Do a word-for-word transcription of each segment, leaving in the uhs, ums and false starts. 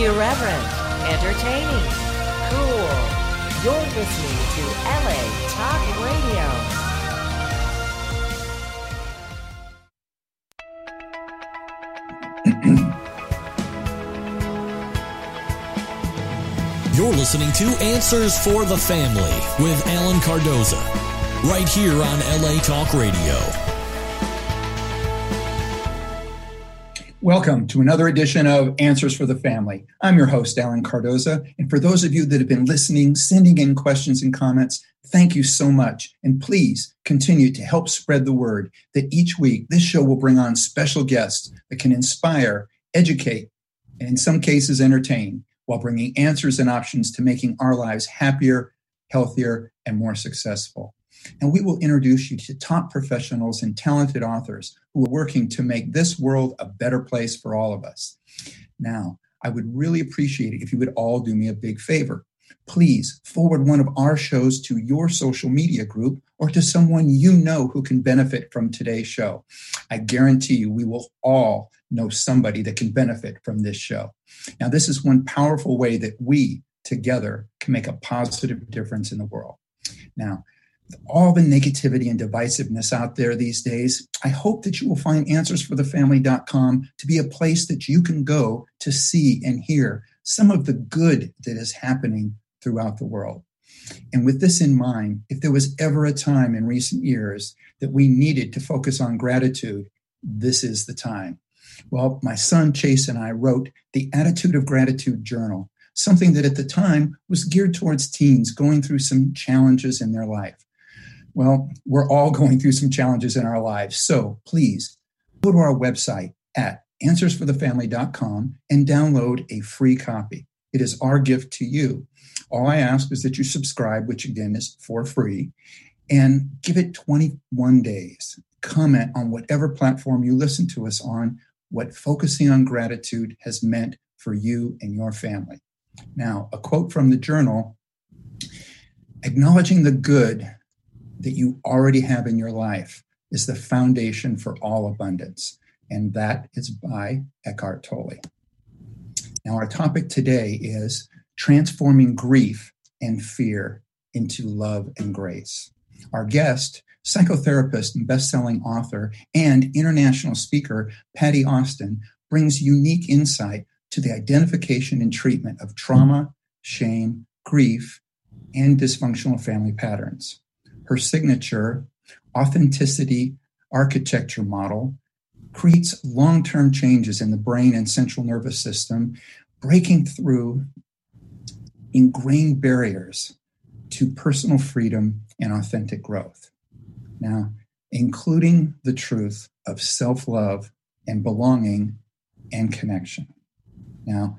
Irreverent, entertaining, cool. You're listening to L A Talk Radio. You're listening to Answers for the Family with Alan Cardoza, right here on L A Talk Radio. Welcome to another edition of Answers for the Family. I'm your host, Alan Cardoza, and for those of you that have been listening, sending in questions and comments, thank you so much. And please continue to help spread the word that each week this show will bring on special guests that can inspire, educate, and in some cases entertain, while bringing answers and options to making our lives happier, healthier, and more successful. And we will introduce you to top professionals and talented authors who are working to make this world a better place for all of us. Now, I would really appreciate it if you would all do me a big favor. Please forward one of our shows to your social media group or to someone you know who can benefit from today's show. I guarantee you we will all know somebody that can benefit from this show. Now, this is one powerful way that we together can make a positive difference in the world. Now, with all the negativity and divisiveness out there these days, I hope that you will find answers for the family dot com to be a place that you can go to see and hear some of the good that is happening throughout the world. And with this in mind, if there was ever a time in recent years that we needed to focus on gratitude, this is the time. Well, my son Chase and I wrote the Attitude of Gratitude Journal, something that at the time was geared towards teens going through some challenges in their life. Well, we're all going through some challenges in our lives, so please go to our website at answers for the family dot com and download a free copy. It is our gift to you. All I ask is that you subscribe, which again is for free, and give it twenty-one days. Comment on whatever platform you listen to us on, what focusing on gratitude has meant for you and your family. Now, a quote from the journal: acknowledging the good that you already have in your life is the foundation for all abundance. And that is by Eckhart Tolle. Now, our topic today is transforming grief and fear into love and grace. Our guest, psychotherapist and best-selling author and international speaker, Patty Austin, brings unique insight to the identification and treatment of trauma, shame, grief, and dysfunctional family patterns. Her signature authenticity architecture model creates long-term changes in the brain and central nervous system, breaking through ingrained barriers to personal freedom and authentic growth. Now, including the truth of self-love and belonging and connection. Now,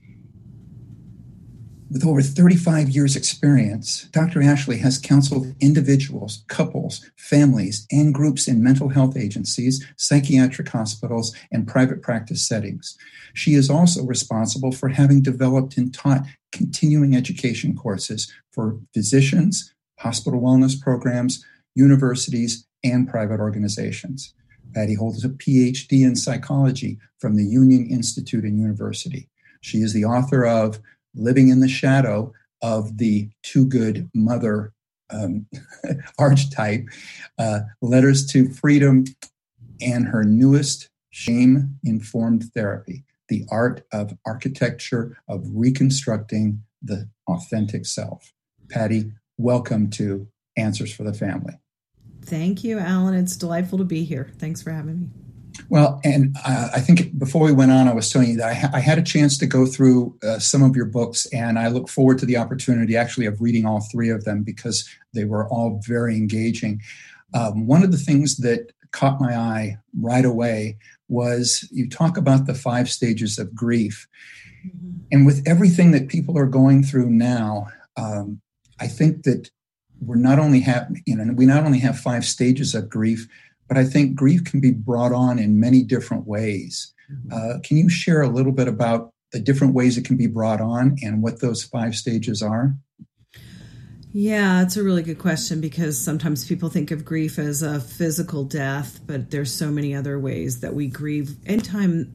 with over thirty-five years experience, Doctor Ashley has counseled individuals, couples, families, and groups in mental health agencies, psychiatric hospitals, and private practice settings. She is also responsible for having developed and taught continuing education courses for physicians, hospital wellness programs, universities, and private organizations. Patty holds a P H D in psychology from the Union Institute and University. She is the author of Living in the Shadow of the Too Good Mother um, archetype, uh, Letters to Freedom, and her newest shame-informed therapy, The Art of Architecture of Reconstructing the Authentic Self. Patty, welcome to Answers for the Family. Thank you, Alan. It's delightful to be here. Thanks for having me. Well, and uh, I think before we went on, I was telling you that I, ha- I had a chance to go through uh, some of your books, and I look forward to the opportunity actually of reading all three of them because they were all very engaging. Um, one of the things that caught my eye right away was you talk about the five stages of grief. Mm-hmm. And with everything that people are going through now, um, I think that we're not only have, you know, we not only have five stages of grief, but I think grief can be brought on in many different ways. Uh, can you share a little bit about the different ways it can be brought on and what those five stages are? Yeah, it's a really good question because sometimes people think of grief as a physical death, but there's so many other ways that we grieve. Anytime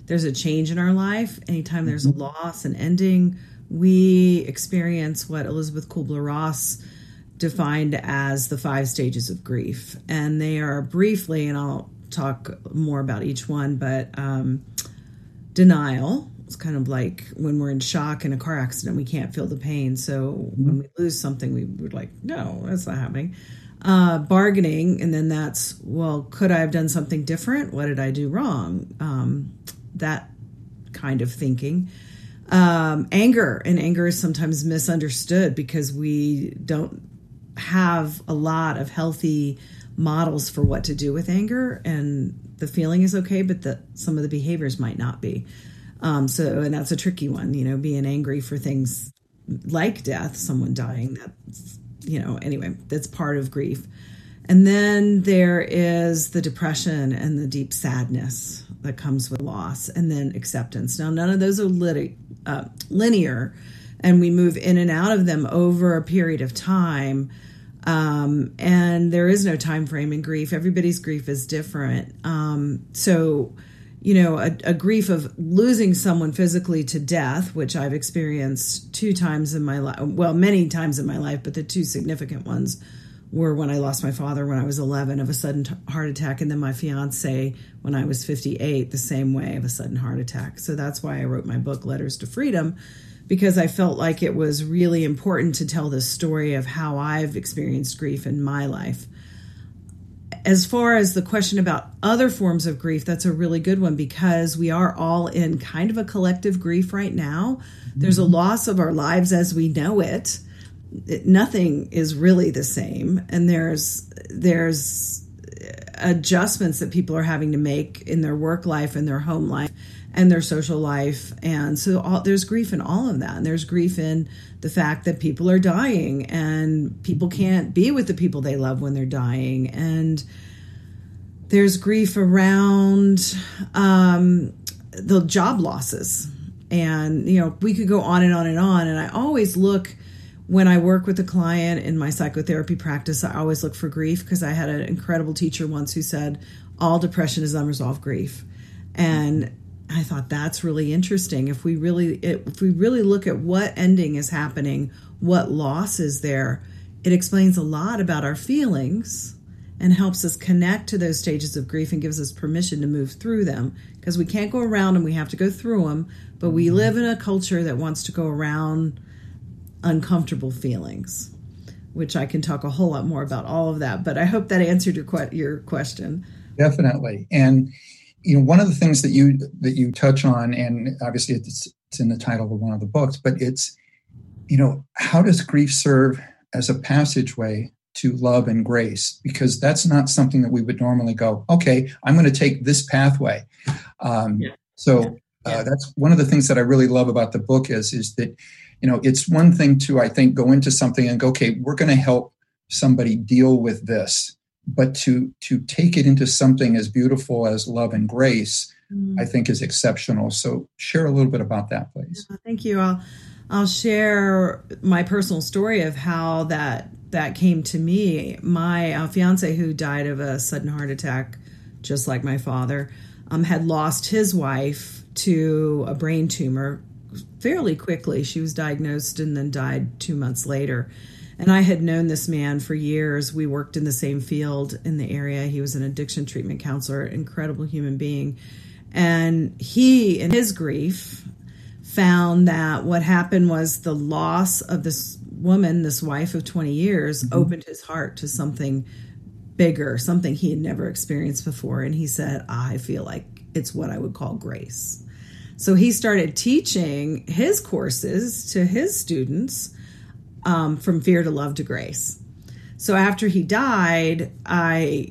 there's a change in our life, anytime there's a loss, an ending, we experience what Elizabeth Kubler-Ross defined as the five stages of grief. And they are briefly, and I'll talk more about each one, but um, denial. It's kind of like when we're in shock in a car accident, we can't feel the pain. So when we lose something, we would like, no, that's not happening. Uh, bargaining, and then that's, well, could I have done something different? What did I do wrong? Um, that kind of thinking. Um, anger, and anger is sometimes misunderstood because we don't have a lot of healthy models for what to do with anger, and the feeling is okay, but the, some of the behaviors might not be. Um, so, and that's a tricky one, you know, being angry for things like death, someone dying, that's, you know, anyway, that's part of grief. And then there is the depression and the deep sadness that comes with loss, and then acceptance. Now, none of those are lit- uh, linear, and we move in and out of them over a period of time. Um, and there is no time frame in grief. Everybody's grief is different. Um, so, you know, a, a grief of losing someone physically to death, which I've experienced two times in my life, well, many times in my life, but the two significant ones were when I lost my father when I was eleven of a sudden t- heart attack, and then my fiance when I was fifty-eight, the same way, of a sudden heart attack. So that's why I wrote my book, Letters to Freedom, because I felt like it was really important to tell the story of how I've experienced grief in my life. As far as the question about other forms of grief, that's a really good one, because we are all in kind of a collective grief right now. There's a loss of our lives as we know it. It, nothing is really the same, and there's there's adjustments that people are having to make in their work life and their home life and their social life, and so all, there's grief in all of that. And there's grief in the fact that people are dying, and people can't be with the people they love when they're dying, and there's grief around um, the job losses, and you know, we could go on and on and on. And I always look. When I work with a client in my psychotherapy practice, I always look for grief, because I had an incredible teacher once who said, all depression is unresolved grief. And I thought that's really interesting. If we really, if we really look at what ending is happening, what loss is there, it explains a lot about our feelings and helps us connect to those stages of grief and gives us permission to move through them, because we can't go around them. We have to go through them, but we live in a culture that wants to go around uncomfortable feelings, which I can talk a whole lot more about all of that. But I hope that answered your que- your question. Definitely. And, you know, one of the things that you that you touch on, and obviously it's, it's in the title of one of the books, but it's, you know, how does grief serve as a passageway to love and grace? Because that's not something that we would normally go, okay, I'm going to take this pathway. Um, yeah. So uh, yeah. That's one of the things that I really love about the book is, is that, you know, it's one thing to, I think, go into something and go, okay, we're going to help somebody deal with this, but to to take it into something as beautiful as love and grace, mm. I think is exceptional. So share a little bit about that, please. Yeah, thank you. I'll I'll share my personal story of how that that came to me. My uh, fiance, who died of a sudden heart attack, just like my father, um, had lost his wife to a brain tumor fairly quickly. She was diagnosed and then died two months later. And I had known this man for years. We worked in the same field in the area. He was an addiction treatment counselor, incredible human being. And he, in his grief, found that what happened was the loss of this woman, this wife of twenty years, mm-hmm. opened his heart to something bigger, something he had never experienced before. And he said, I feel like it's what I would call grace. So he started teaching his courses to his students, um, from fear to love to grace. So after he died, I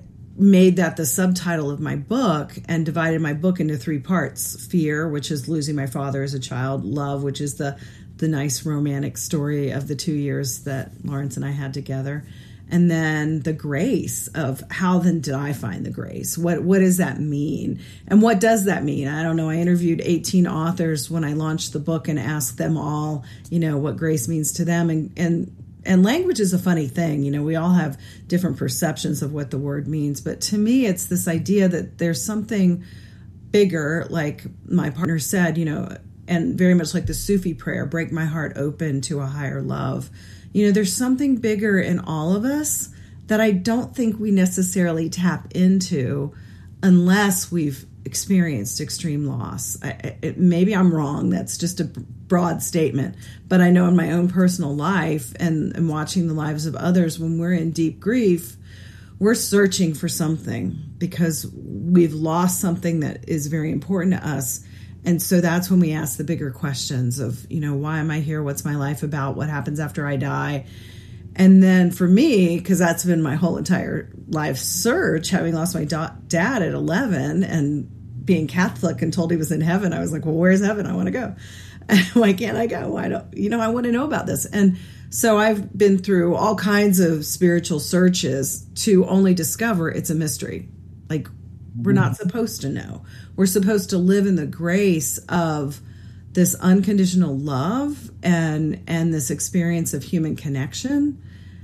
made that the subtitle of my book and divided my book into three parts. Fear, which is losing my father as a child. Love, which is the, the nice romantic story of the two years that Lawrence and I had together. And then the grace of how then did I find the grace? What what does that mean? And what does that mean? I don't know. I interviewed eighteen authors when I launched the book and asked them all, you know, what grace means to them. And and and language is a funny thing. You know, we all have different perceptions of what the word means. But to me, it's this idea that there's something bigger, like my partner said, you know, and very much like the Sufi prayer, break my heart open to a higher love. You know, there's something bigger in all of us that I don't think we necessarily tap into unless we've experienced extreme loss. I, it, maybe I'm wrong. That's just a broad statement. But I know in my own personal life and, and watching the lives of others, when we're in deep grief, we're searching for something because we've lost something that is very important to us. And so that's when we ask the bigger questions of, you know, why am I here? What's my life about? What happens after I die? And then for me, because that's been my whole entire life search, having lost my da- dad at eleven and being Catholic and told he was in heaven, I was like, well, where's heaven? I want to go. Why can't I go? Why don't, you know, I want to know about this. And so I've been through all kinds of spiritual searches to only discover it's a mystery. Like, we're not supposed to know. We're supposed to live in the grace of this unconditional love and and this experience of human connection.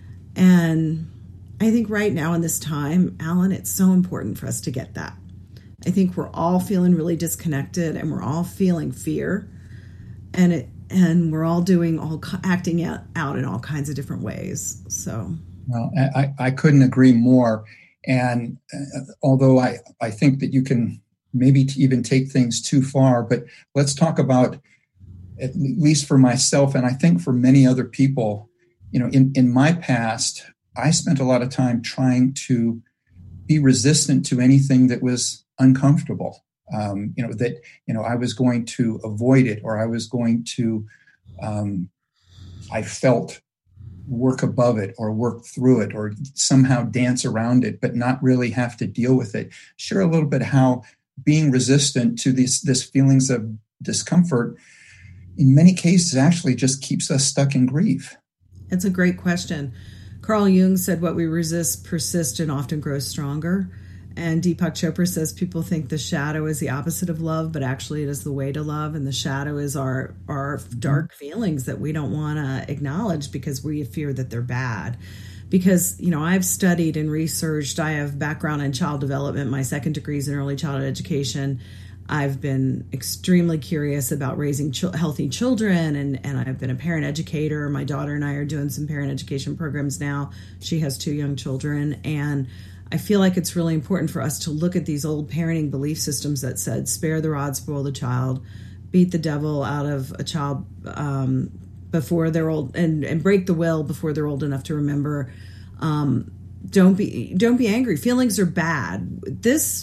And I think right now in this time, Alan, it's so important for us to get that. I think we're all feeling really disconnected and we're all feeling fear. And it and we're all doing all acting out, out in all kinds of different ways. So, well, I, I couldn't agree more. And uh, although I, I think that you can maybe even take things too far, but let's talk about, at least for myself, and I think for many other people, you know, in, in my past, I spent a lot of time trying to be resistant to anything that was uncomfortable. Um, you know, that, you know, I was going to avoid it, or I was going to, um, I felt work above it or work through it or somehow dance around it, but not really have to deal with it. Share a little bit how being resistant to these this feelings of discomfort in many cases actually just keeps us stuck in grief. It's a great question. Carl Jung said what we resist persists and often grows stronger. And Deepak Chopra says people think the shadow is the opposite of love, but actually it is the way to love. And the shadow is our, our dark feelings that we don't want to acknowledge because we fear that they're bad. Because, you know, I've studied and researched. I have background in child development. My second degree is in early childhood education. I've been extremely curious about raising ch- healthy children, and, and I've been a parent educator. My daughter and I are doing some parent education programs now. She has two young children, and I feel like it's really important for us to look at these old parenting belief systems that said, spare the rod, spoil the child, beat the devil out of a child um, before they're old, and, and break the will before they're old enough to remember. Um, don't be don't be angry. Feelings are bad. This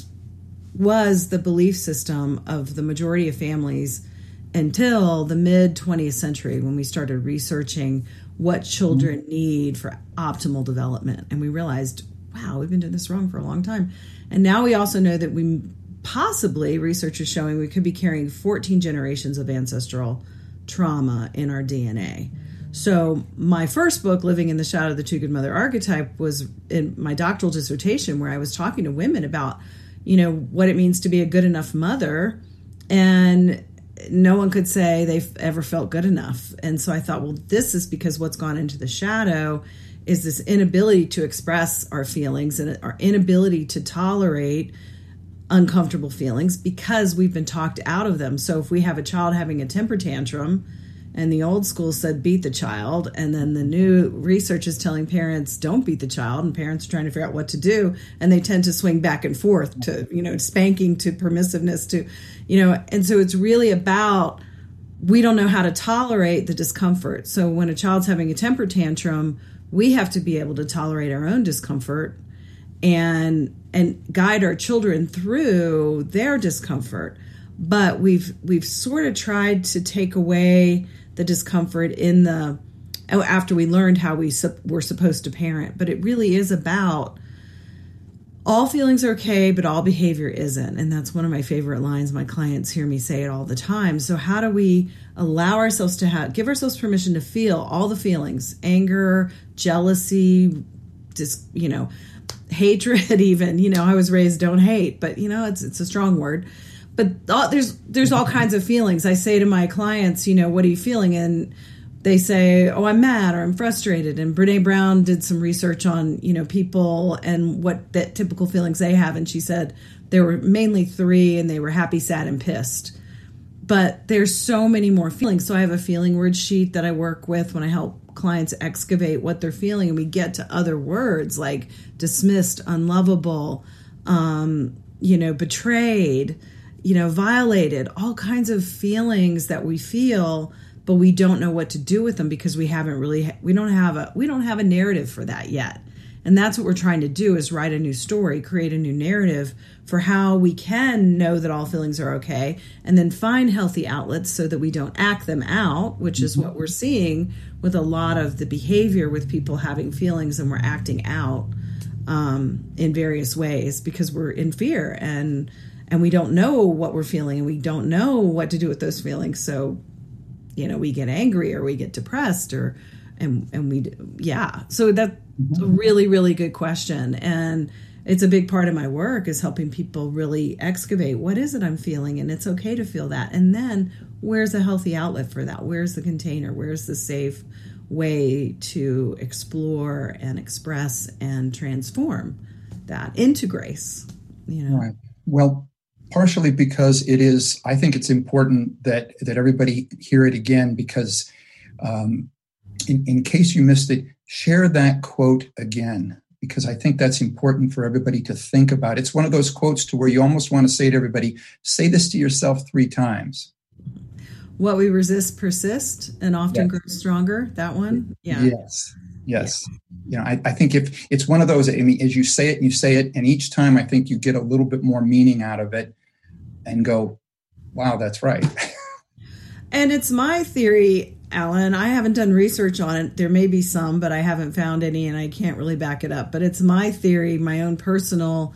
was the belief system of the majority of families until the mid twentieth century, when we started researching what children mm-hmm. need for optimal development. And we realized, wow, we've been doing this wrong for a long time. And now we also know that we possibly, research is showing, we could be carrying fourteen generations of ancestral trauma in our D N A. So my first book, Living in the Shadow of the Too Good Mother Archetype, was in my doctoral dissertation, where I was talking to women about, you know, what it means to be a good enough mother. And no one could say they've ever felt good enough. And so I thought, well, this is because what's gone into the shadow is this inability to express our feelings and our inability to tolerate uncomfortable feelings because we've been talked out of them. So if we have a child having a temper tantrum, and the old school said beat the child, and then the new research is telling parents don't beat the child, and parents are trying to figure out what to do, and they tend to swing back and forth to, you know, spanking to permissiveness to, you know, and so it's really about, we don't know how to tolerate the discomfort. So when a child's having a temper tantrum, we have to be able to tolerate our own discomfort and and guide our children through their discomfort. But we've we've sort of tried to take away the discomfort in the after we learned how we su- were supposed to parent. But it really is about all feelings are okay, but all behavior isn't. And that's one of my favorite lines. My clients hear me say it all the time. So how do we allow ourselves to have, give ourselves permission to feel all the feelings, anger, jealousy, just, you know, hatred even, you know, I was raised don't hate, but you know, it's it's a strong word. But all, there's there's all kinds of feelings. I say to my clients, you know, what are you feeling? And they say, oh, I'm mad or I'm frustrated. And Brene Brown did some research on, you know, people and what that typical feelings they have. And she said, there were mainly three, and they were happy, sad, and pissed. But there's so many more feelings. So I have a feeling word sheet that I work with when I help clients excavate what they're feeling, and we get to other words like dismissed, unlovable, um, you know, betrayed, you know, violated, all kinds of feelings that we feel, but we don't know what to do with them because we haven't really, we don't have a, we don't have a narrative for that yet. And that's what we're trying to do, is write a new story, create a new narrative for how we can know that all feelings are okay, and then find healthy outlets so that we don't act them out, which is what we're seeing with a lot of the behavior with people having feelings, and we're acting out um, in various ways because we're in fear and and we don't know what we're feeling, and we don't know what to do with those feelings. So, you know, we get angry or we get depressed or and and we yeah. So that's a really, really good question. And it's a big part of my work, is helping people really excavate, what is it I'm feeling? And it's okay to feel that. And then where's a healthy outlet for that? Where's the container? Where's the safe way to explore and express and transform that into grace? You know? Right. Well, partially because it is, I think it's important that, that everybody hear it again, because um, in, in case you missed it, share that quote again, because I think that's important for everybody to think about. It's one of those quotes to where you almost want to say to everybody, say this to yourself three times. What we resist persists and often Yes. grows stronger. That one. Yeah. Yes. Yes. Yeah. You know, I, I think if it's one of those, I mean, as you say it, you say it, and each time I think you get a little bit more meaning out of it and go, wow, that's right. And it's my theory, Alan. I haven't done research on it. There may be some, but I haven't found any, and I can't really back it up. But it's my theory, my own personal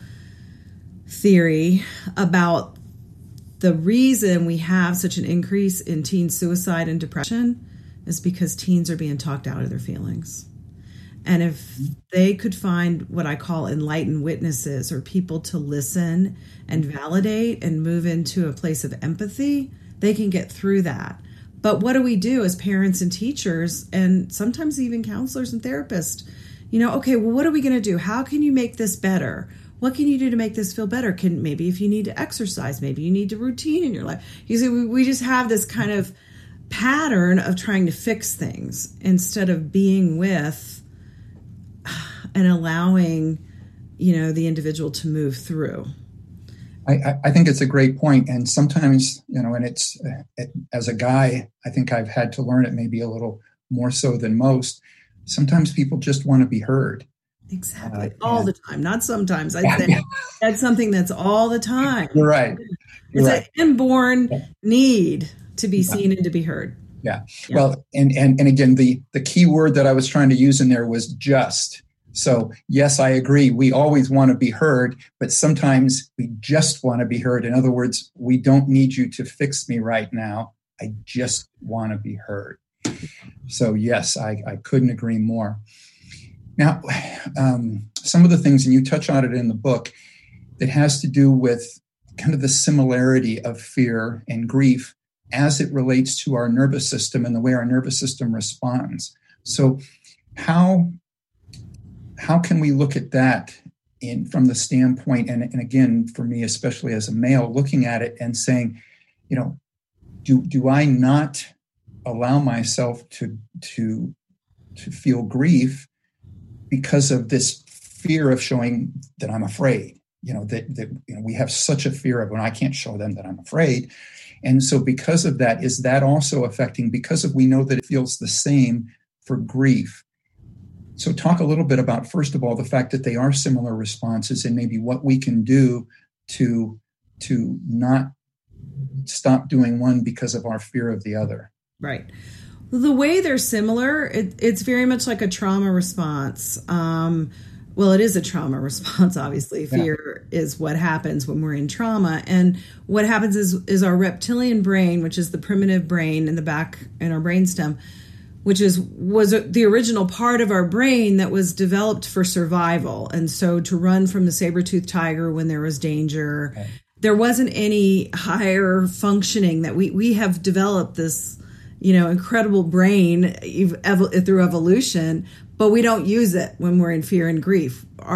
theory about the reason we have such an increase in teen suicide and depression is because teens are being talked out of their feelings. And if they could find what I call enlightened witnesses, or people to listen and validate and move into a place of empathy, they can get through that. But what do we do as parents and teachers, and sometimes even counselors and therapists? You know, okay, well, what are we going to do? How can you make this better? What can you do to make this feel better? Can maybe if you need to exercise, maybe you need to routine in your life. You see, we, we just have this kind of pattern of trying to fix things instead of being with and allowing, you know, the individual to move through. I, I think it's a great point. And sometimes, you know, and it's, it, as a guy, I think I've had to learn it maybe a little more so than most. Sometimes people just want to be heard. Exactly. Uh, all and, the time. Not sometimes. I'd say that's something that's all the time. You're right. You're it's right. an inborn yeah. need to be yeah. seen and to be heard. Yeah. yeah. Well, and, and, and again, the, the key word that I was trying to use in there was just. So, yes, I agree. We always want to be heard, but sometimes we just want to be heard. In other words, we don't need you to fix me right now. I just want to be heard. So, yes, I, I couldn't agree more. Now, um, some of the things, and you touch on it in the book, that has to do with kind of the similarity of fear and grief as it relates to our nervous system and the way our nervous system responds. So how how can we look at that in from the standpoint, and, and again, for me, especially as a male, looking at it and saying, you know, do do I not allow myself to to to feel grief because of this fear of showing that I'm afraid? You know, that, that you know, we have such a fear of when I can't show them that I'm afraid. And so because of that, is that also affecting, because of we know that it feels the same for grief? So talk a little bit about, first of all, the fact that they are similar responses and maybe what we can do to, to not stop doing one because of our fear of the other. Right. The way they're similar, it, it's very much like a trauma response. Um, well, it is a trauma response, obviously. Fear yeah. is what happens when we're in trauma. And what happens is, is our reptilian brain, which is the primitive brain in the back in our brainstem, which is was the original part of our brain that was developed for survival. And so to run from the saber-toothed tiger when there was danger, okay. there wasn't any higher functioning that we, we have developed this, you know, incredible brain ev- through evolution, but we don't use it when we're in fear and grief. Our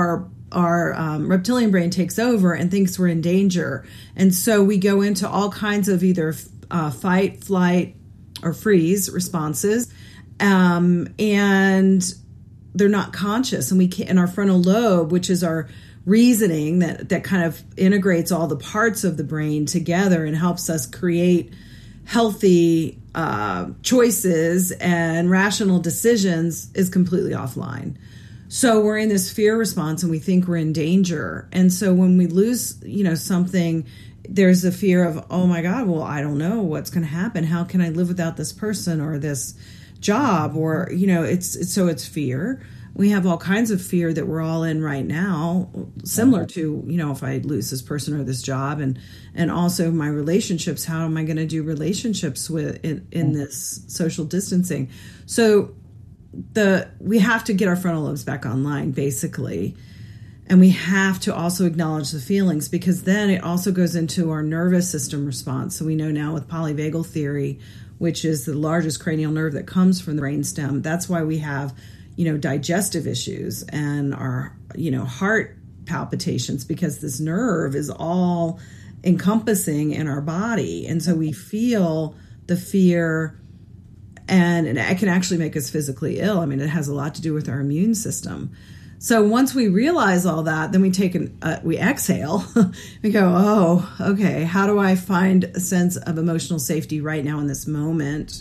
our um, reptilian brain takes over and thinks we're in danger. And so we go into all kinds of either uh, fight, flight, or freeze responses. Um, and they're not conscious. And we can't, and our frontal lobe, which is our reasoning that, that kind of integrates all the parts of the brain together and helps us create healthy uh, choices and rational decisions, is completely offline. So we're in this fear response and we think we're in danger. And so when we lose, you know, something, there's a fear of, oh my God, well, I don't know what's going to happen. How can I live without this person or this job? Or, you know, it's, it's so it's fear. We have all kinds of fear that we're all in right now, similar to, you know, if I lose this person or this job, and, and also my relationships, how am I going to do relationships with in, in this social distancing? So the we have to get our frontal lobes back online, basically. And we have to also acknowledge the feelings, because then it also goes into our nervous system response. So we know now with polyvagal theory, which is the largest cranial nerve that comes from the brainstem, that's why we have, you know, digestive issues and our, you know, heart palpitations, because this nerve is all encompassing in our body. And so we feel the fear, and, and it can actually make us physically ill. I mean, it has a lot to do with our immune system. So once we realize all that, then we take an, uh, we exhale. We go, oh, okay, how do I find a sense of emotional safety right now in this moment?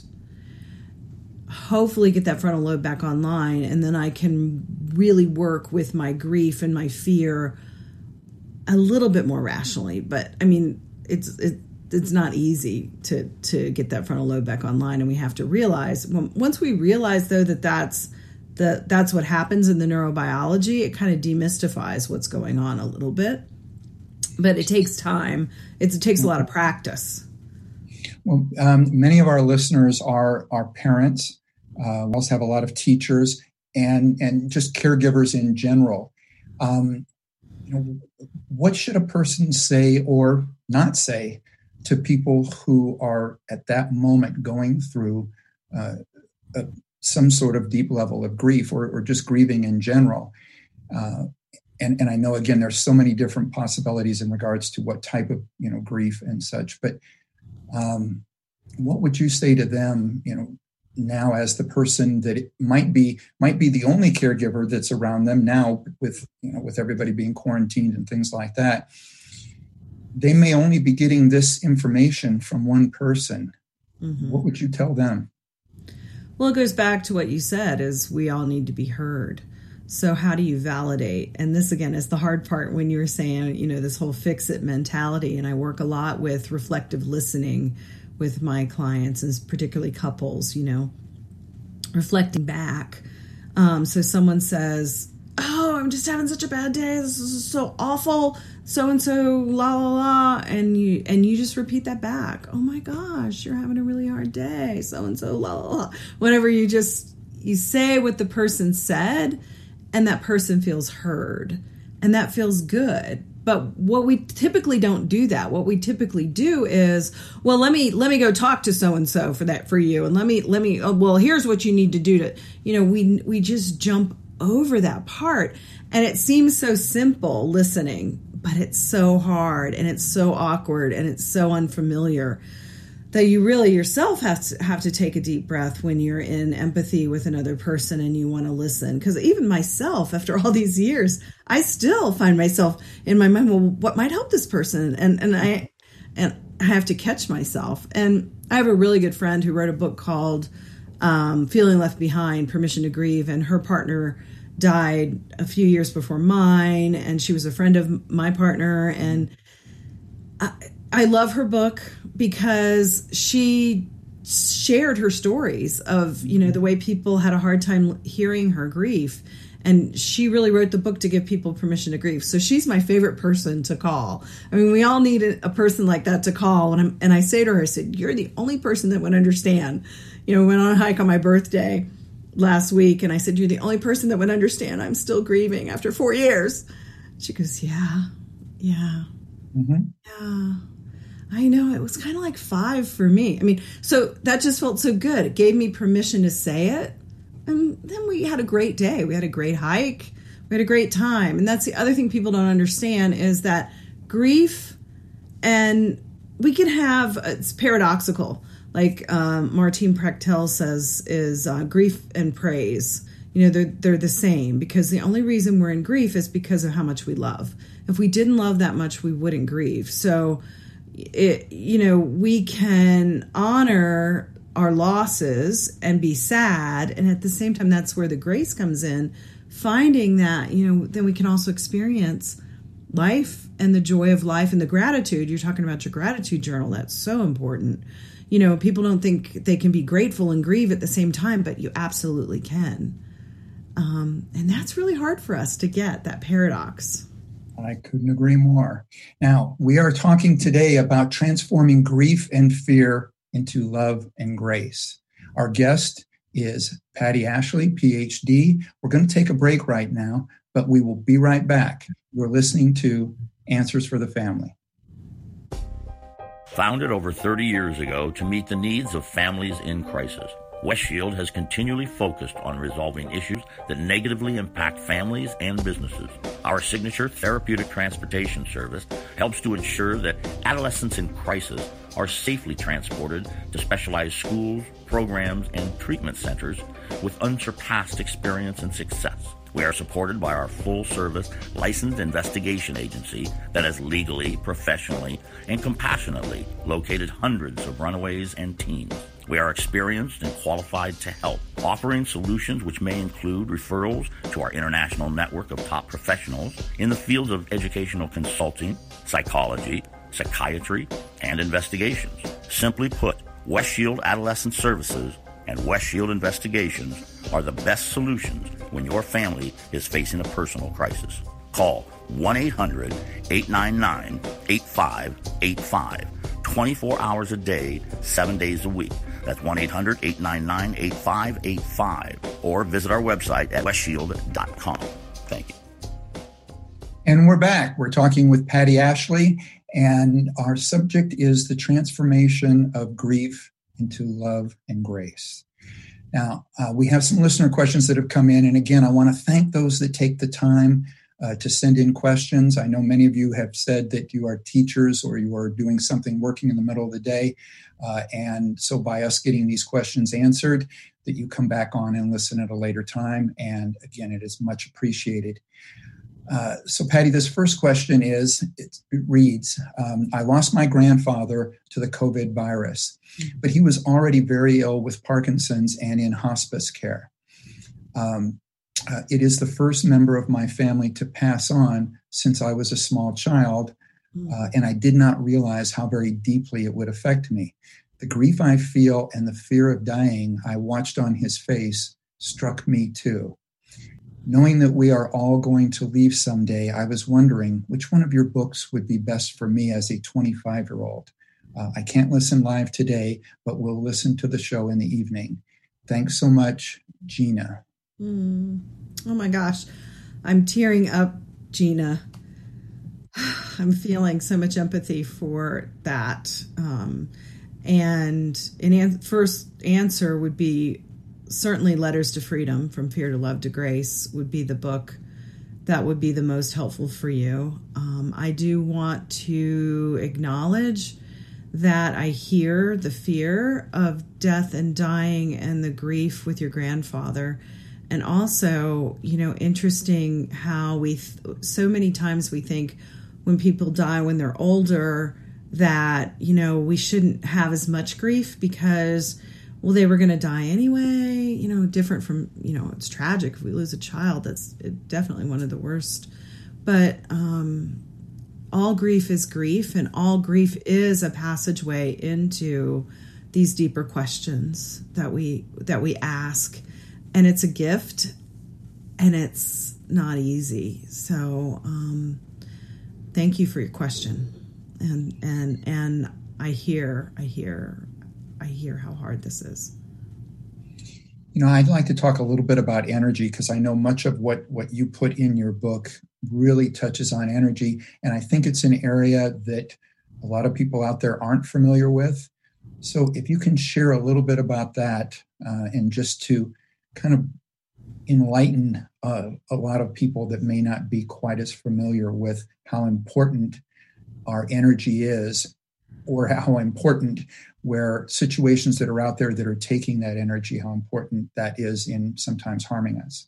Hopefully get that frontal lobe back online, and then I can really work with my grief and my fear a little bit more rationally. But I mean, it's it, it's not easy to to get that frontal lobe back online, and we have to realize, once we realize though that that's the that's what happens in the neurobiology, it kind of demystifies what's going on a little bit. But it takes time. It's, it takes a lot of practice. Well, um, many of our listeners are are parents. Uh, we also have a lot of teachers and and just caregivers in general. Um, you know, what should a person say or not say to people who are at that moment going through uh, a, some sort of deep level of grief, or, or just grieving in general? Uh, and, and I know, again, there's so many different possibilities in regards to what type of, you know, grief and such, but um, what would you say to them, you know, now as the person that it might be, might be the only caregiver that's around them now, with, you know, with everybody being quarantined and things like that? They may only be getting this information from one person. Mm-hmm. What would you tell them? Well, it goes back to what you said, is we all need to be heard. So how do you validate? And this, again, is the hard part when you were saying, you know, this whole fix-it mentality. And I work a lot with reflective listening with my clients, and particularly couples, you know, reflecting back. Um, so someone says, oh, I'm just having such a bad day. This is so awful. So-and-so, la, la, la. And you, and you just repeat that back. Oh my gosh, you're having a really hard day. So-and-so, la, la, la. Whenever you just, you say what the person said, and that person feels heard, and that feels good. But what we typically don't do that. What we typically do is, well, let me let me go talk to so and so for that for you, and let me let me. Oh, well, here's what you need to do to, you know, we we just jump over that part, and it seems so simple listening, but it's so hard, and it's so awkward, and it's so unfamiliar that you really yourself have to have to take a deep breath when you're in empathy with another person and you want to listen. Because even myself, after all these years, I still find myself in my mind, well, what might help this person? And and I and I have to catch myself. And I have a really good friend who wrote a book called um, Feeling Left Behind, Permission to Grieve. And her partner died a few years before mine. And she was a friend of my partner. And I, I love her book because she shared her stories of, you know, the way people had a hard time hearing her grief. And she really wrote the book to give people permission to grieve. So she's my favorite person to call. I mean, we all need a, a person like that to call. And, I'm, and I say to her, I said, you're the only person that would understand. You know, we went on a hike on my birthday last week, and I said, you're the only person that would understand. I'm still grieving after four years. She goes, yeah, yeah, mm-hmm. yeah. I know, it was kind of like five for me. I mean, so that just felt so good. It gave me permission to say it. And then we had a great day. We had a great hike. We had a great time. And that's the other thing people don't understand is that grief, and we can have, it's paradoxical. Like um, Martine Prechtel says, is uh, grief and praise. You know, they're, they're the same, because the only reason we're in grief is because of how much we love. If we didn't love that much, we wouldn't grieve. So, it, you know, we can honor our losses and be sad. And at the same time, that's where the grace comes in, finding that, you know, then we can also experience life and the joy of life and the gratitude. You're talking about your gratitude journal. That's so important. You know, people don't think they can be grateful and grieve at the same time, but you absolutely can. Um, and that's really hard for us to get, that paradox. I couldn't agree more. Now, we are talking today about transforming grief and fear into love and grace. Our guest is Patty Ashley, P H D. We're going to take a break right now, but we will be right back. You're listening to Answers for the Family. Founded over thirty years ago to meet the needs of families in crisis, West Shield has continually focused on resolving issues that negatively impact families and businesses. Our signature therapeutic transportation service helps to ensure that adolescents in crisis are safely transported to specialized schools, programs, and treatment centers with unsurpassed experience and success. We are supported by our full-service licensed investigation agency that has legally, professionally, and compassionately located hundreds of runaways and teens. We are experienced and qualified to help, offering solutions which may include referrals to our international network of top professionals in the fields of educational consulting, psychology, psychiatry, and investigations. Simply put, West Shield Adolescent Services and West Shield Investigations are the best solutions when your family is facing a personal crisis. Call one eight hundred, eight nine nine, eight five eight five, twenty-four hours a day, seven days a week. That's one eight hundred, eight nine nine, eight five eight five, or visit our website at west shield dot com. Thank you. And we're back. We're talking with Patty Ashley, and our subject is the transformation of grief into love and grace. Now, uh, we have some listener questions that have come in. And again, I want to thank those that take the time uh, to send in questions. I know many of you have said that you are teachers or you are doing something working in the middle of the day. Uh, and so by us getting these questions answered, that you come back on and listen at a later time. And again, it is much appreciated. Uh, so, Patty, this first question is, it, it reads, um, I lost my grandfather to the COVID virus, but he was already very ill with Parkinson's and in hospice care. Um, uh, it is the first member of my family to pass on since I was a small child, uh, and I did not realize how very deeply it would affect me. The grief I feel and the fear of dying I watched on his face struck me too. Knowing that we are all going to leave someday, I was wondering which one of your books would be best for me as a twenty-five-year-old. Uh, I can't listen live today, but will listen to the show in the evening. Thanks so much, Gina. Mm. Oh my gosh, I'm tearing up, Gina. I'm feeling so much empathy for that. Um, and an an- first answer would be certainly Letters to Freedom, From Fear to Love to Grace would be the book that would be the most helpful for you. Um, I do want to acknowledge that I hear the fear of death and dying and the grief with your grandfather. And also, you know, interesting how we, th- so many times we think when people die when they're older that, you know, we shouldn't have as much grief because, well, they were going to die anyway, you know, different from, you know, it's tragic if we lose a child. That's definitely one of the worst. But um, all grief is grief, and all grief is a passageway into these deeper questions that we that we ask. And it's a gift, and it's not easy. So um, thank you for your question. And and and I hear, I hear, I hear how hard this is. You know, I'd like to talk a little bit about energy because I know much of what, what you put in your book really touches on energy. And I think it's an area that a lot of people out there aren't familiar with. So if you can share a little bit about that uh, and just to kind of enlighten uh, a lot of people that may not be quite as familiar with how important our energy is, or how important where situations that are out there that are taking that energy, how important that is in sometimes harming us.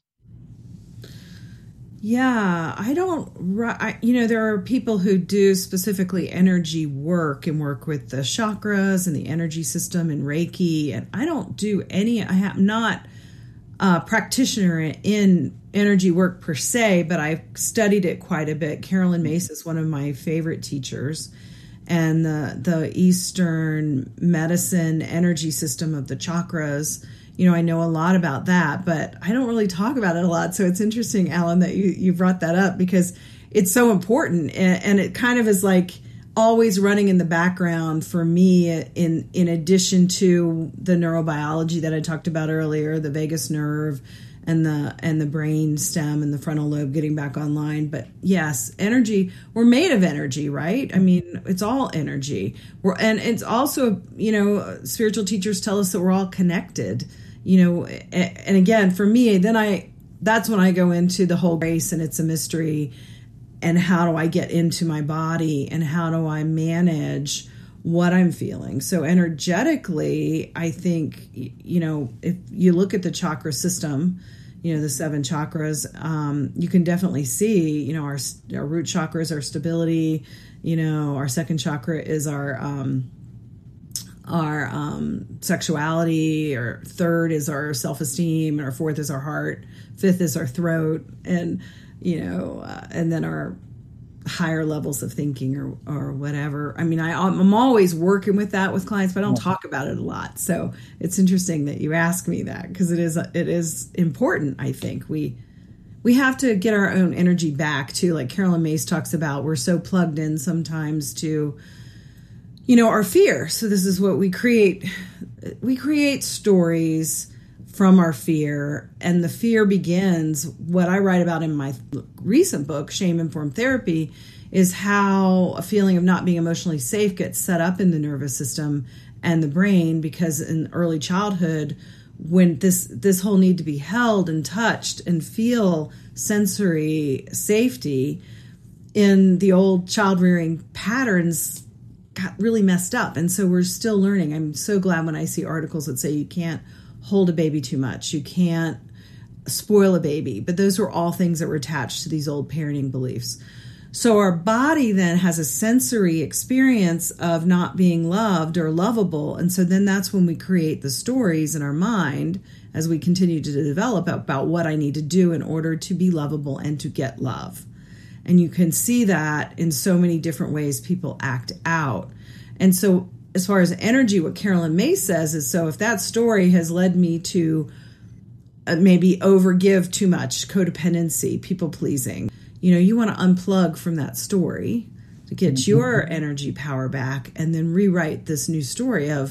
Yeah, I don't, I, you know, there are people who do specifically energy work and work with the chakras and the energy system and Reiki. And I don't do any, I am not a practitioner in energy work per se, but I've studied it quite a bit. Carolyn Myss is one of my favorite teachers. And the, the Eastern medicine energy system of the chakras, you know, I know a lot about that, but I don't really talk about it a lot. So it's interesting, Alan, that you, you brought that up, because it's so important. And, and it kind of is like always running in the background for me, in, in addition to the neurobiology that I talked about earlier, the vagus nerve and the and the brain stem and the frontal lobe getting back online. But yes, energy, we're made of energy, right? I mean, it's all energy. We're, and it's also, you know, spiritual teachers tell us that we're all connected, you know, and again, for me, then I, that's when I go into the whole grace and it's a mystery, and how do I get into my body and how do I manage what I'm feeling. So energetically, I think, you know, if you look at the chakra system, you know, the seven chakras, um, you can definitely see, you know, our, our root chakra is our stability, you know, our second chakra is our, um, our um, sexuality, our third is our self-esteem, and our fourth is our heart, fifth is our throat, and, you know, uh, and then our higher levels of thinking, or or whatever. I mean, I, I'm always working with that with clients, but I don't talk about it a lot. So it's interesting that you ask me that, because it is it is important. I think we we have to get our own energy back too. Like Carolyn Myss talks about, we're so plugged in sometimes to, you know, our fear. So this is what we create. We create stories from our fear, and the fear begins, what I write about in my recent book, Shame Informed Therapy, is how a feeling of not being emotionally safe gets set up in the nervous system and the brain, because in early childhood, when this this whole need to be held and touched and feel sensory safety in the old child rearing patterns got really messed up. And so we're still learning. I'm so glad when I see articles that say you can't hold a baby too much, you can't spoil a baby. But those were all things that were attached to these old parenting beliefs. So our body then has a sensory experience of not being loved or lovable. And so then that's when we create the stories in our mind as we continue to develop about what I need to do in order to be lovable and to get love. And you can see that in so many different ways people act out. And so as far as energy, what Carolyn Myss says is, so if that story has led me to uh, maybe overgive too much, codependency, people pleasing, you know, you want to unplug from that story to get mm-hmm. your energy power back, and then rewrite this new story of,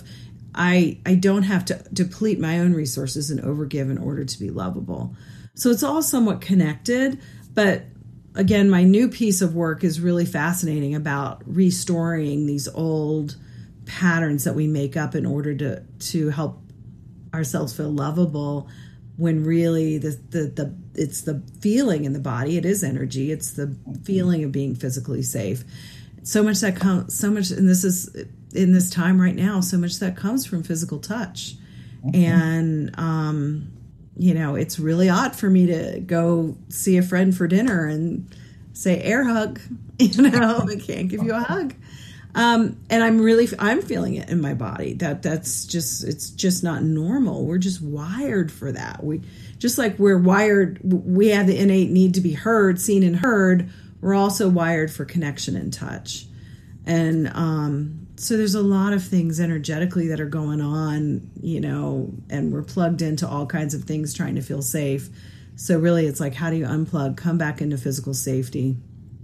I, I don't have to deplete my own resources and overgive in order to be lovable. So it's all somewhat connected. But again, my new piece of work is really fascinating about restoring these old patterns that we make up in order to to help ourselves feel lovable, when really the the the it's the feeling in the body. It is energy. It's the feeling of being physically safe. So much that comes, so much, and this is in this time right now, so much that comes from physical touch. Okay. And um, you know, it's really odd for me to go see a friend for dinner and say air hug. You know, I can't give you a hug. Um, and I'm really, I'm feeling it in my body. That that's just, it's just not normal. We're just wired for that. We, just like we're wired, we have the innate need to be heard, seen and heard. We're also wired for connection and touch. And, um, so there's a lot of things energetically that are going on, you know, and we're plugged into all kinds of things trying to feel safe. So really it's like, how do you unplug, come back into physical safety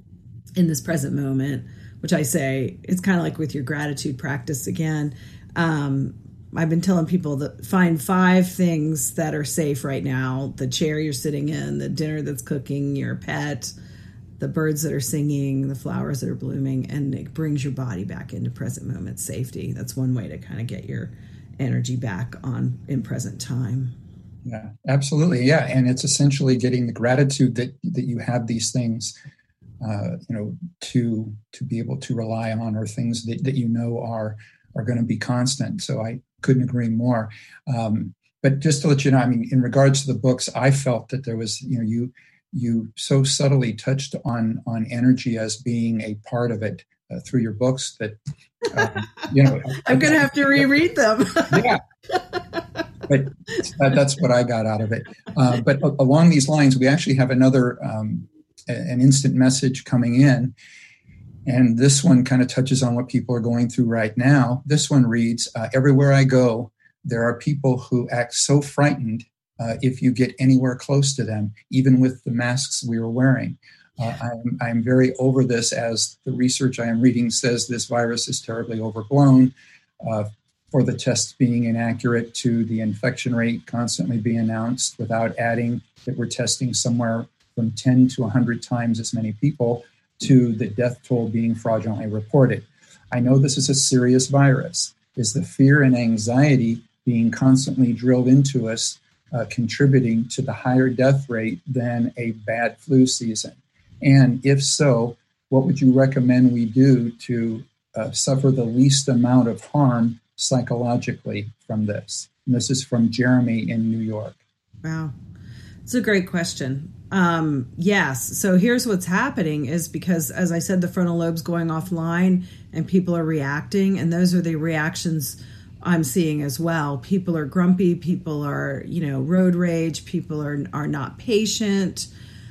in this present moment? Which I say, it's kind of like with your gratitude practice again. Um, I've been telling people that find five things that are safe right now. The chair you're sitting in, the dinner that's cooking, your pet, the birds that are singing, the flowers that are blooming, and it brings your body back into present moment safety. That's one way to kind of get your energy back on in present time. Yeah, absolutely. Yeah. And it's essentially getting the gratitude that, that you have these things, uh, you know, to, to be able to rely on, or things that, that you know are, are going to be constant. So I couldn't agree more. Um, but just to let you know, I mean, in regards to the books, I felt that there was, you know, you, you so subtly touched on, on energy as being a part of it uh, through your books that, um, you know, I'm going to have to reread them. Yeah. But that, that's what I got out of it. Uh, but along these lines, we actually have another, um, an instant message coming in. And this one kind of touches on what people are going through right now. This one reads, uh, everywhere I go, there are people who act so frightened uh, if you get anywhere close to them, even with the masks we were wearing. Uh, I'm, I'm very over this, as the research I am reading says this virus is terribly overblown. Uh, for the tests being inaccurate, to the infection rate constantly being announced without adding that we're testing somewhere from ten to one hundred times as many people, to the death toll being fraudulently reported. I know this is a serious virus. Is the fear and anxiety being constantly drilled into us uh, contributing to the higher death rate than a bad flu season? And if so, what would you recommend we do to uh, suffer the least amount of harm psychologically from this? And this is from Jeremy in New York. Wow. It's a great question. Um, yes. So here's what's happening is because, as I said, the frontal lobe's going offline and people are reacting. And those are the reactions I'm seeing as well. People are grumpy. People are, you know, road rage. People are, are not patient.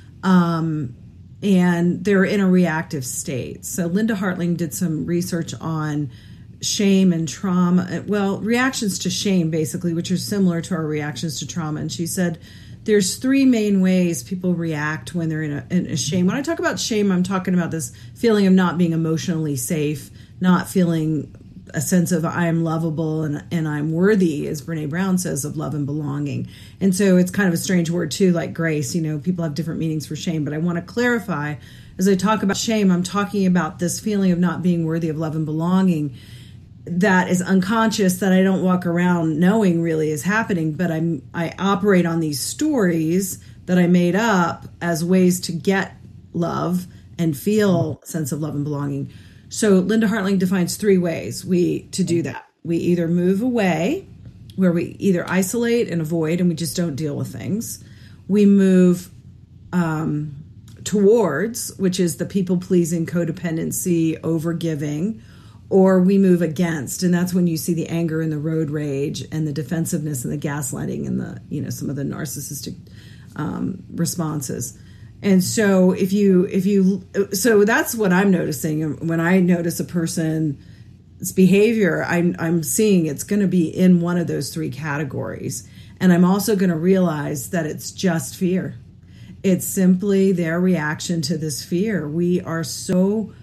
Um, and they're in a reactive state. So Linda Hartling did some research on shame and trauma. Well, reactions to shame, basically, which are similar to our reactions to trauma. And she said there's three main ways people react when they're in a, in a shame. When I talk about shame, I'm talking about this feeling of not being emotionally safe, not feeling a sense of I'm lovable and, and I'm worthy, as Brene Brown says, of love and belonging. And so it's kind of a strange word too, like grace. You know, people have different meanings for shame, but I want to clarify, as I talk about shame, I'm talking about this feeling of not being worthy of love and belonging that is unconscious, that I don't walk around knowing really is happening, but I'm I operate on these stories that I made up as ways to get love and feel a sense of love and belonging. So Linda Hartling defines three ways we to do that. We either move away, where we either isolate and avoid and we just don't deal with things. We move um, towards, which is the people-pleasing, codependency, overgiving, or we move against, and that's when you see the anger and the road rage and the defensiveness and the gaslighting and the, you know, some of the narcissistic um, responses. And so if you, if you, so that's what I'm noticing. When I notice a person's behavior, I'm, I'm seeing it's going to be in one of those three categories. And I'm also going to realize that it's just fear. It's simply their reaction to this fear. We are so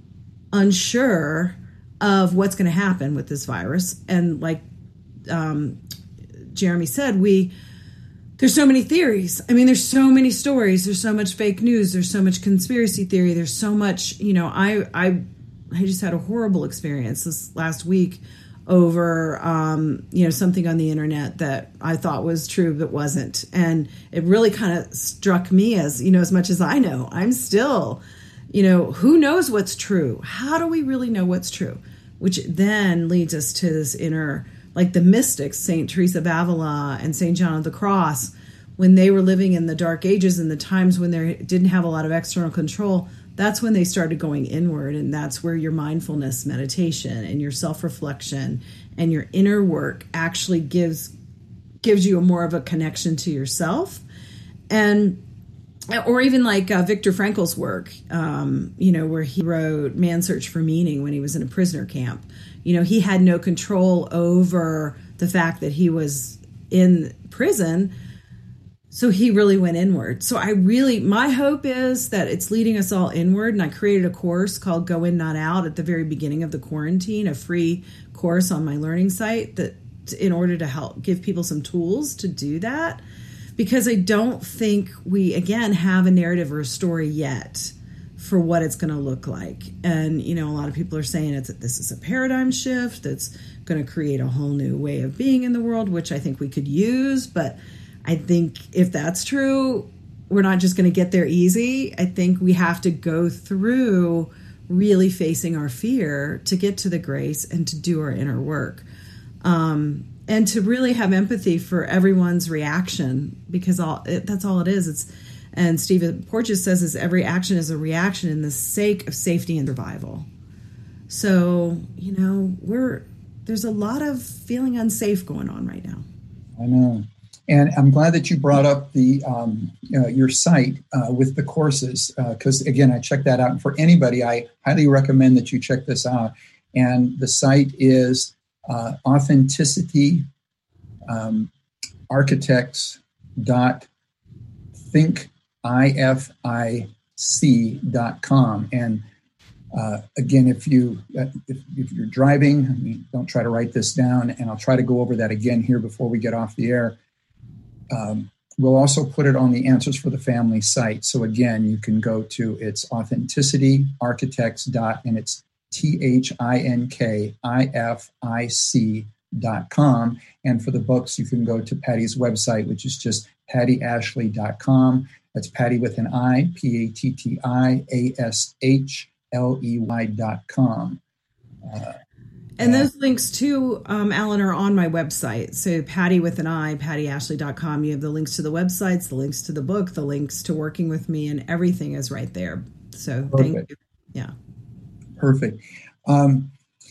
unsure of what's going to happen with this virus. And like um, Jeremy said, we, there's so many theories. I mean, there's so many stories. There's so much fake news. There's so much conspiracy theory. There's so much, you know, I, I, I just had a horrible experience this last week over, um, you know, something on the internet that I thought was true, but wasn't. And it really kind of struck me as, you know, as much as I know, I'm still, you know, who knows what's true? How do we really know what's true? Which then leads us to this inner, like the mystics, Saint Teresa of Avila and Saint John of the Cross, when they were living in the dark ages and the times when they didn't have a lot of external control, that's when they started going inward. And that's where your mindfulness meditation and your self-reflection and your inner work actually gives gives you a more of a connection to yourself. And or even like uh, Viktor Frankl's work, um, you know, where he wrote Man's Search for Meaning when he was in a prisoner camp. You know, he had no control over the fact that he was in prison. So he really went inward. So I really, my hope is that it's leading us all inward. And I created a course called Go In, Not Out at the very beginning of the quarantine, a free course on my learning site that in order to help give people some tools to do that. Because I don't think we, again, have a narrative or a story yet for what it's going to look like. And, you know, a lot of people are saying it's this is a paradigm shift that's going to create a whole new way of being in the world, which I think we could use. But I think if that's true, we're not just going to get there easy. I think we have to go through really facing our fear to get to the grace and to do our inner work. Um, and to really have empathy for everyone's reaction, because all it, that's all it is. It's and Stephen Porges says is every action is a reaction in the sake of safety and survival. So, you know, we're there's a lot of feeling unsafe going on right now. I know. And I'm glad that you brought up the um, uh, your site uh, with the courses, because, uh, again, I checked that out. And for anybody, I highly recommend that you check this out. And the site is uh, authenticity um, architects dot think I F I C dot com. And uh, again, if, you, uh, if, if you're driving, I mean, don't try to write this down. And I'll try to go over that again here before we get off the air. Um, we'll also put it on the Answers for the Family site. So again, you can go to its authenticity architects dot and it's T H I N K I F I C dot com. And for the books, you can go to Patty's website, which is just patty ashley dot com. That's Patty with an I, P A T T I A S H L E Y dot com. Uh, And those links too, um, Alan, are on my website. So Patty with an I, patty ashley dot com. You have the links to the websites, the links to the book, the links to working with me, and everything is right there. So Perfect. Thank you. Yeah. Perfect. Um,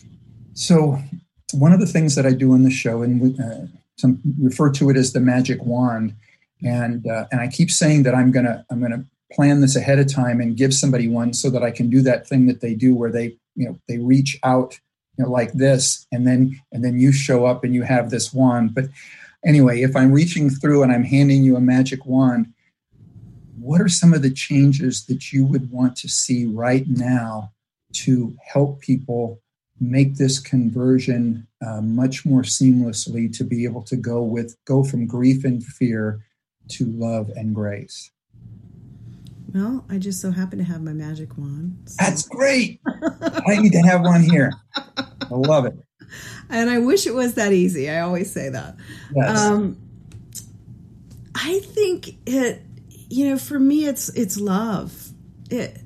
so one of the things that I do in the show, and we, uh, some refer to it as the magic wand, and uh, and I keep saying that I'm gonna I'm gonna plan this ahead of time and give somebody one so that I can do that thing that they do where they you know they reach out. You know, like this, and then and then you show up and you have this wand. But anyway, if I'm reaching through and I'm handing you a magic wand, what are some of the changes that you would want to see right now to help people make this conversion uh, much more seamlessly to be able to go with go from grief and fear to love and grace? Well, I just so happen to have my magic wand. So. That's great. I need to have one here. I love it. And I wish it was that easy. I always say that. Yes. Um, I think it, you know, for me, it's it's love. It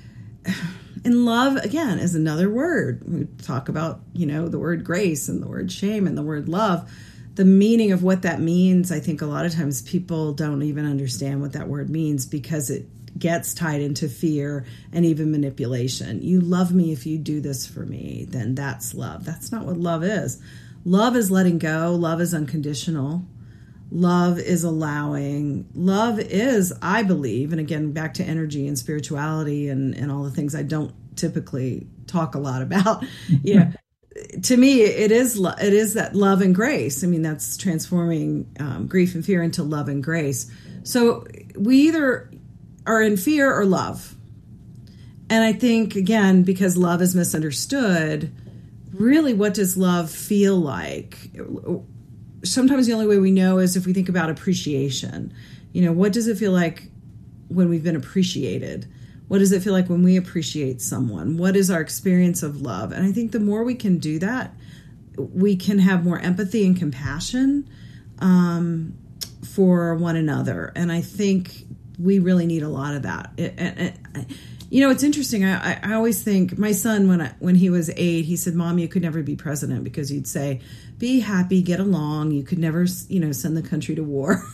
and love again is another word. We talk about, you know, the word grace and the word shame and the word love. The meaning of what that means, I think a lot of times people don't even understand what that word means because it gets tied into fear and even manipulation. You love me if you do this for me, then that's love. That's not what love is. Love is letting go. Love is unconditional. Love is allowing. Love is, I believe, and again, back to energy and spirituality and, and all the things I don't typically talk a lot about, you know, to me, it is it is that love and grace. I mean, that's transforming um, grief and fear into love and grace. So we either are in fear or love. And I think, again, because love is misunderstood, really what does love feel like? Sometimes the only way we know is if we think about appreciation. You know, what does it feel like when we've been appreciated? What does it feel like when we appreciate someone? What is our experience of love? And I think the more we can do that, we can have more empathy and compassion um, for one another. And I think we really need a lot of that. It, it, it, you know, it's interesting. I, I always think my son, when I, when he was eight, he said, "Mom, you could never be president," because you'd say, "Be happy, get along. You could never, you know, send the country to war."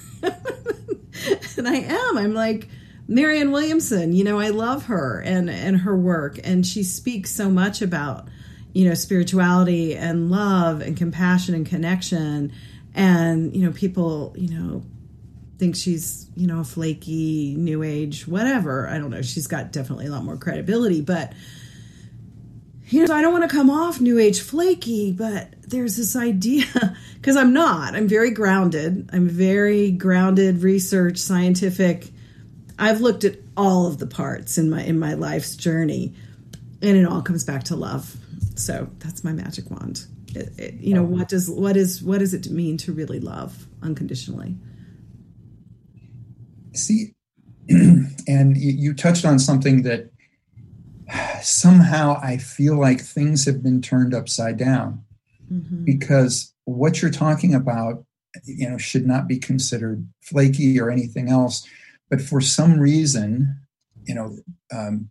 And I am. I'm like Marianne Williamson. You know, I love her and and her work, and she speaks so much about, you know, spirituality and love and compassion and connection. And you know, people, you know, think she's, you know, a flaky new age, whatever. I don't know. She's got definitely a lot more credibility, but you know, so I don't want to come off new age flaky, but there's this idea, because I'm not, I'm very grounded. I'm very grounded, research, scientific. I've looked at all of the parts in my, in my life's journey, and it all comes back to love. So that's my magic wand. It, it, you know, what does, what is, what does it mean to really love unconditionally? See, and you, you touched on something that somehow I feel like things have been turned upside down, mm-hmm. because what you're talking about you know, should not be considered flaky or anything else. But for some reason, you know, um,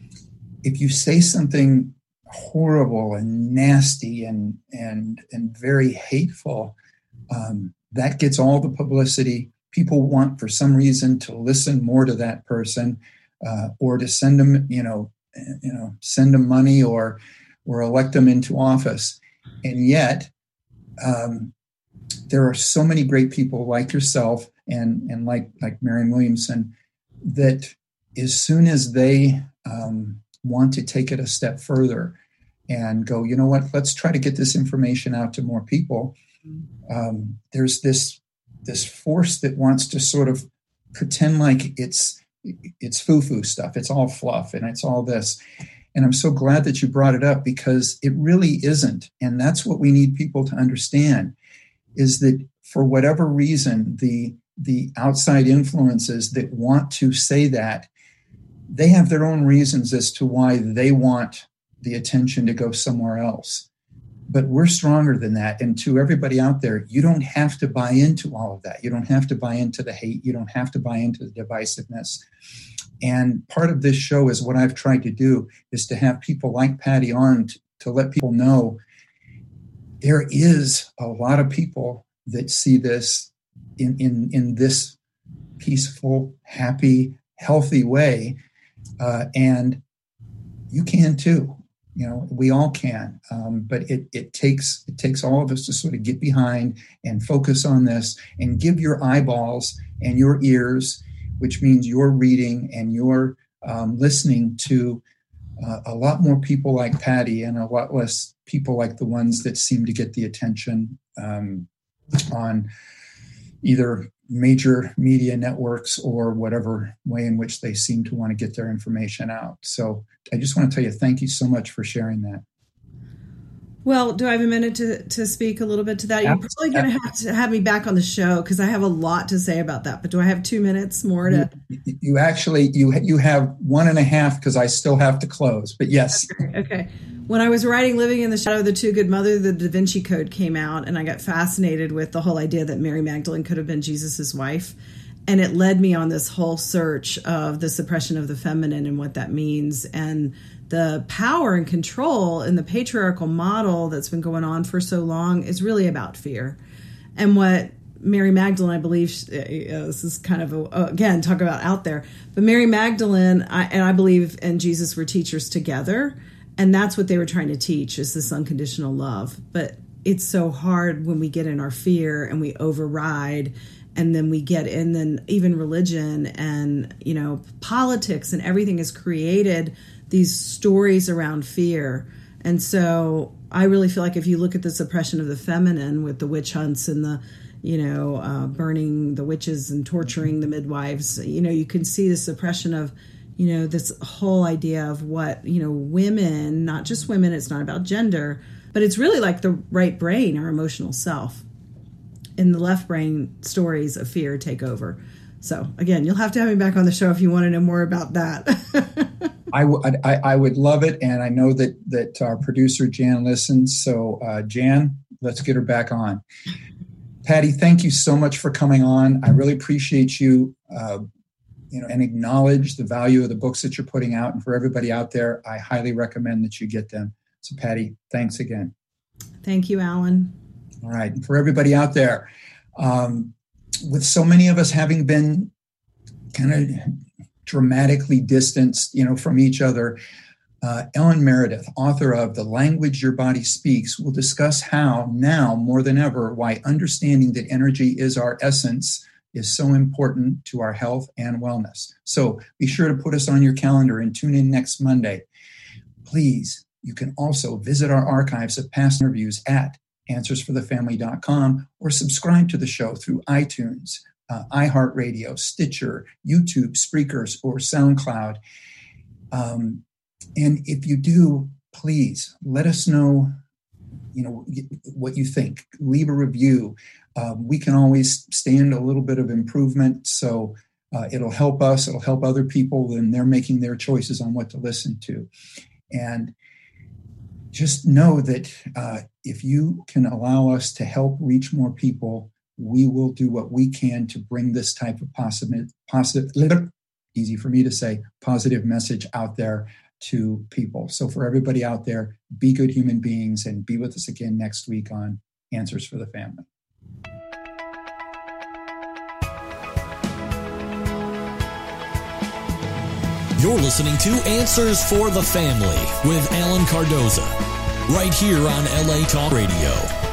if you say something horrible and nasty and and and very hateful, um, that gets all the publicity. People want, for some reason, to listen more to that person, uh, or to send them, you know, you know, send them money or or elect them into office. And yet, um, there are so many great people like yourself and and like like Marianne Williamson that as soon as they um, want to take it a step further and go, you know what, let's try to get this information out to more people. Um, there's this this force that wants to sort of pretend like it's it's foo-foo stuff. It's all fluff and it's all this. And I'm so glad that you brought it up, because it really isn't. And that's what we need people to understand, is that for whatever reason, the the outside influences that want to say that, they have their own reasons as to why they want the attention to go somewhere else. But we're stronger than that. And to everybody out there, you don't have to buy into all of that. You don't have to buy into the hate. You don't have to buy into the divisiveness. And part of this show is what I've tried to do is to have people like Patty on to, to let people know there is a lot of people that see this in, in, in this peaceful, happy, healthy way. Uh, and you can too. You know, we all can, um, but it it takes it takes all of us to sort of get behind and focus on this and give your eyeballs and your ears, which means your reading and your um, listening to uh, a lot more people like Patty and a lot less people like the ones that seem to get the attention um, on either major media networks or whatever way in which they seem to want to get their information out. So I just want to tell you, thank you so much for sharing that. Well, do I have a minute to, to speak a little bit to that? You're probably going to have to have me back on the show because I have a lot to say about that. But do I have two minutes more to? You, you actually, you you have one and a half because I still have to close. But yes. Okay. okay. When I was writing Living in the Shadow of the Two Good Mother, the Da Vinci Code came out, and I got fascinated with the whole idea that Mary Magdalene could have been Jesus's wife. And it led me on this whole search of the suppression of the feminine and what that means, and the power and control in the patriarchal model that's been going on for so long is really about fear. And what Mary Magdalene, I believe, uh, this is kind of, a, again, talk about out there, but Mary Magdalene I, and I believe and Jesus were teachers together. And that's what they were trying to teach, is this unconditional love. But it's so hard when we get in our fear and we override, and then we get in, then even religion and, you know, politics and everything has created these stories around fear. And so I really feel like if you look at the suppression of the feminine with the witch hunts and the, you know, uh, burning the witches and torturing the midwives, you know, you can see the suppression of, you know, this whole idea of what, you know, women, not just women, it's not about gender, but it's really like the right brain, our emotional self. In the left brain, stories of fear take over. So again, you'll have to have me back on the show if you want to know more about that. I, w- I, I would love it. And I know that, that our producer, Jan, listens. So uh, Jan, let's get her back on. Patty, thank you so much for coming on. I really appreciate you. Uh, you know, and acknowledge the value of the books that you're putting out. And for everybody out there, I highly recommend that you get them. So Patty, thanks again. Thank you, Alan. All right. And for everybody out there, um, with so many of us having been kind of dramatically distanced, you know, from each other, uh, Ellen Meredith, author of The Language Your Body Speaks, will discuss how now more than ever, why understanding that energy is our essence is so important to our health and wellness. So be sure to put us on your calendar and tune in next Monday. Please, you can also visit our archives of past interviews at answers for the family dot com or subscribe to the show through iTunes, uh, iHeartRadio, Stitcher, YouTube, Spreakers, or SoundCloud. Um, and if you do, please let us know, you know, what you think. Leave a review. Um, we can always stand a little bit of improvement, so uh, it'll help us. It'll help other people, and they're making their choices on what to listen to. And just know that uh, if you can allow us to help reach more people, we will do what we can to bring this type of positive, positive, easy for me to say, positive message out there to people. So for everybody out there, be good human beings and be with us again next week on Answers for the Family. You're listening to Answers for the Family with Alan Cardoza, right here on L A Talk Radio.